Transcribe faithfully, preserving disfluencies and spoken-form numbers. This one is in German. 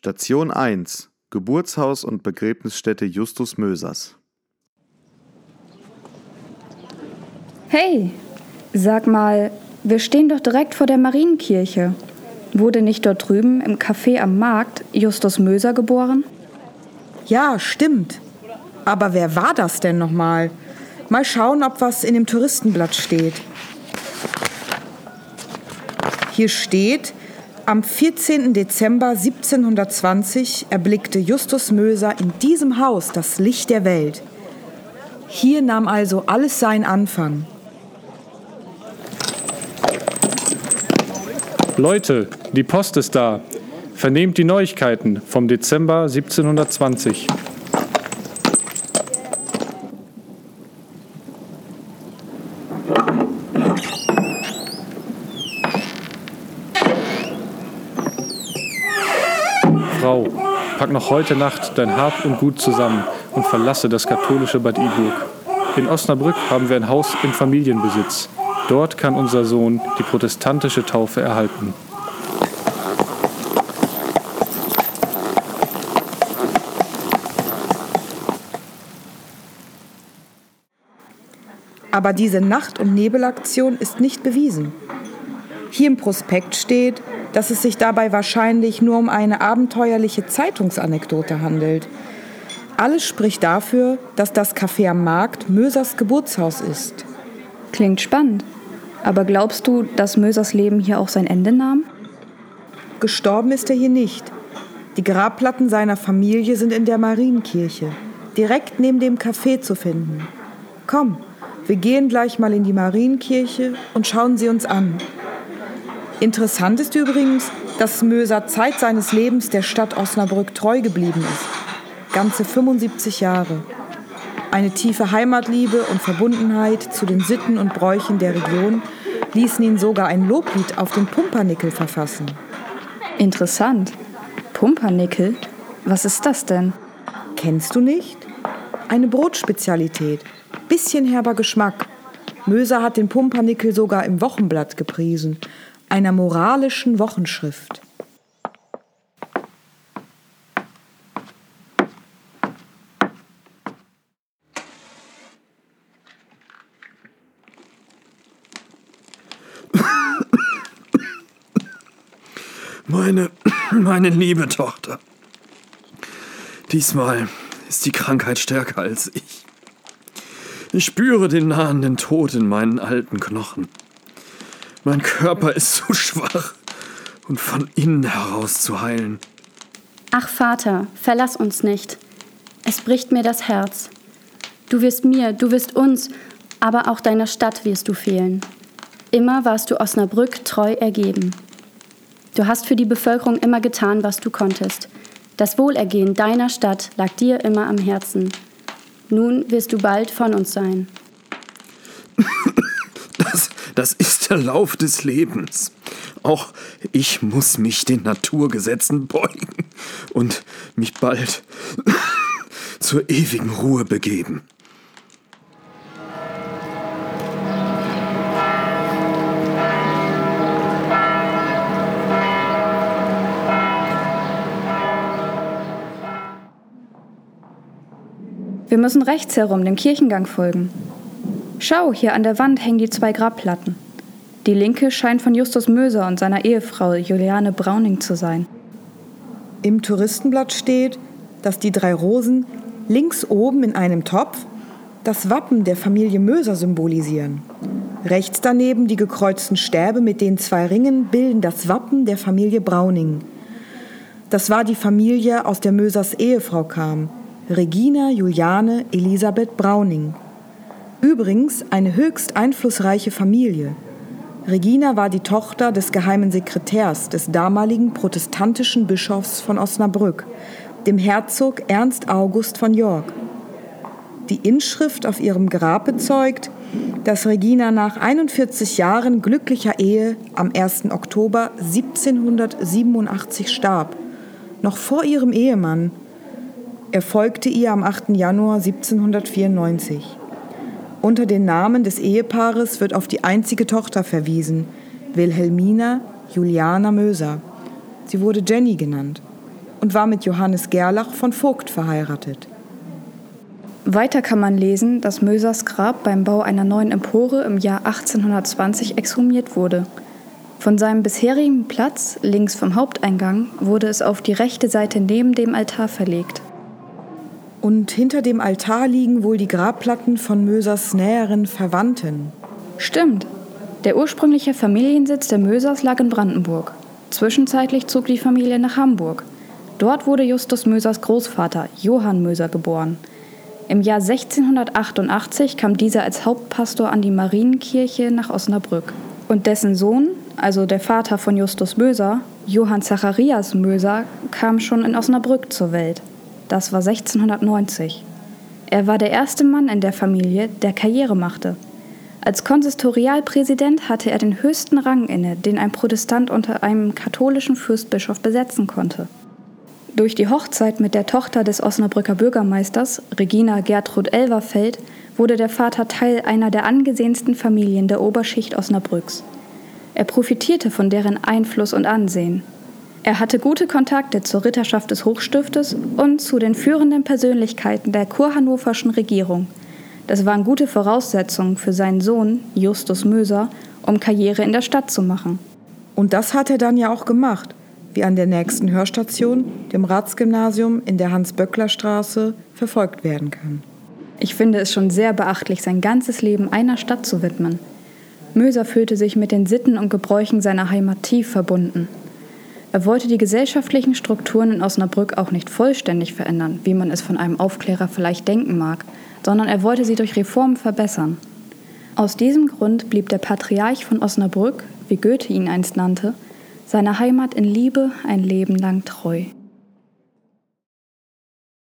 Station eins. Geburtshaus und Begräbnisstätte Justus Mösers. Hey, sag mal, wir stehen doch direkt vor der Marienkirche. Wurde nicht dort drüben im Café am Markt Justus Möser geboren? Ja, stimmt. Aber wer war das denn nochmal? Mal schauen, ob was in dem Touristenblatt steht. Hier steht: Am vierzehnten Dezember siebzehnhundertzwanzig erblickte Justus Möser in diesem Haus das Licht der Welt. Hier nahm also alles seinen Anfang. Leute, die Post ist da. Vernehmt die Neuigkeiten vom Dezember siebzehnhundertzwanzig. Frau, pack noch heute Nacht dein Hab und Gut zusammen und verlasse das katholische Bad Iburg. In Osnabrück haben wir ein Haus im Familienbesitz. Dort kann unser Sohn die protestantische Taufe erhalten. Aber diese Nacht- und Nebelaktion ist nicht bewiesen. Hier im Prospekt steht, dass es sich dabei wahrscheinlich nur um eine abenteuerliche Zeitungsanekdote handelt. Alles spricht dafür, dass das Café am Markt Mösers Geburtshaus ist. Klingt spannend. Aber glaubst du, dass Mösers Leben hier auch sein Ende nahm? Gestorben ist er hier nicht. Die Grabplatten seiner Familie sind in der Marienkirche, direkt neben dem Café zu finden. Komm, wir gehen gleich mal in die Marienkirche und schauen sie uns an. Interessant ist übrigens, dass Möser Zeit seines Lebens der Stadt Osnabrück treu geblieben ist. Ganze fünfundsiebzig Jahre. Eine tiefe Heimatliebe und Verbundenheit zu den Sitten und Bräuchen der Region ließen ihn sogar ein Loblied auf den Pumpernickel verfassen. Interessant. Pumpernickel? Was ist das denn? Kennst du nicht? Eine Brotspezialität. Bisschen herber Geschmack. Möser hat den Pumpernickel sogar im Wochenblatt gepriesen, einer moralischen Wochenschrift. Meine, meine liebe Tochter. Diesmal ist die Krankheit stärker als ich. Ich spüre den nahenden Tod in meinen alten Knochen. Mein Körper ist zu schwach, um von innen heraus zu heilen. Ach Vater, verlass uns nicht. Es bricht mir das Herz. Du wirst mir, du wirst uns, aber auch deiner Stadt wirst du fehlen. Immer warst du Osnabrück treu ergeben. Du hast für die Bevölkerung immer getan, was du konntest. Das Wohlergehen deiner Stadt lag dir immer am Herzen. Nun wirst du bald von uns sein. Das, das ist der Lauf des Lebens. Auch ich muss mich den Naturgesetzen beugen und mich bald zur ewigen Ruhe begeben. Wir müssen rechts herum dem Kirchengang folgen. Schau, hier an der Wand hängen die zwei Grabplatten. Die linke scheint von Justus Möser und seiner Ehefrau Juliane Brauning zu sein. Im Touristenblatt steht, dass die drei Rosen links oben in einem Topf das Wappen der Familie Möser symbolisieren. Rechts daneben die gekreuzten Stäbe mit den zwei Ringen bilden das Wappen der Familie Brauning. Das war die Familie, aus der Mösers Ehefrau kam, Regina Juliane Elisabeth Brauning. Übrigens eine höchst einflussreiche Familie. Regina war die Tochter des geheimen Sekretärs des damaligen protestantischen Bischofs von Osnabrück, dem Herzog Ernst August von York. Die Inschrift auf ihrem Grab bezeugt, dass Regina nach einundvierzig Jahren glücklicher Ehe am ersten Oktober siebzehnhundertsiebenundachtzig starb, noch vor ihrem Ehemann. Er folgte ihr am achten Januar siebzehnhundertvierundneunzig. Unter den Namen des Ehepaares wird auf die einzige Tochter verwiesen, Wilhelmina Juliana Möser. Sie wurde Jenny genannt. und war mit Johannes Gerlach von Vogt verheiratet. Weiter kann man lesen, dass Mösers Grab beim Bau einer neuen Empore im Jahr achtzehnhundertzwanzig exhumiert wurde. Von seinem bisherigen Platz, links vom Haupteingang, wurde es auf die rechte Seite neben dem Altar verlegt. Und hinter dem Altar liegen wohl die Grabplatten von Mösers näheren Verwandten. Stimmt. Der ursprüngliche Familiensitz der Mösers lag in Brandenburg. Zwischenzeitlich zog die Familie nach Hamburg. Dort wurde Justus Mösers Großvater, Johann Möser, geboren. Im Jahr sechzehnhundertachtundachtzig kam dieser als Hauptpastor an die Marienkirche nach Osnabrück. Und dessen Sohn, also der Vater von Justus Möser, Johann Zacharias Möser, kam schon in Osnabrück zur Welt. Das war sechzehnhundertneunzig. Er war der erste Mann in der Familie, der Karriere machte. Als Konsistorialpräsident hatte er den höchsten Rang inne, den ein Protestant unter einem katholischen Fürstbischof besetzen konnte. Durch die Hochzeit mit der Tochter des Osnabrücker Bürgermeisters, Regina Gertrud Elverfeld, wurde der Vater Teil einer der angesehensten Familien der Oberschicht Osnabrücks. Er profitierte von deren Einfluss und Ansehen. Er hatte gute Kontakte zur Ritterschaft des Hochstiftes und zu den führenden Persönlichkeiten der kurhannoverschen Regierung. Das waren gute Voraussetzungen für seinen Sohn, Justus Möser, um Karriere in der Stadt zu machen. Und das hat er dann ja auch gemacht, wie an der nächsten Hörstation, dem Ratsgymnasium in der Hans-Böckler-Straße, verfolgt werden kann. Ich finde es schon sehr beachtlich, sein ganzes Leben einer Stadt zu widmen. Möser fühlte sich mit den Sitten und Gebräuchen seiner Heimat tief verbunden. Er wollte die gesellschaftlichen Strukturen in Osnabrück auch nicht vollständig verändern, wie man es von einem Aufklärer vielleicht denken mag, sondern er wollte sie durch Reformen verbessern. Aus diesem Grund blieb der Patriarch von Osnabrück, wie Goethe ihn einst nannte, seiner Heimat in Liebe ein Leben lang treu.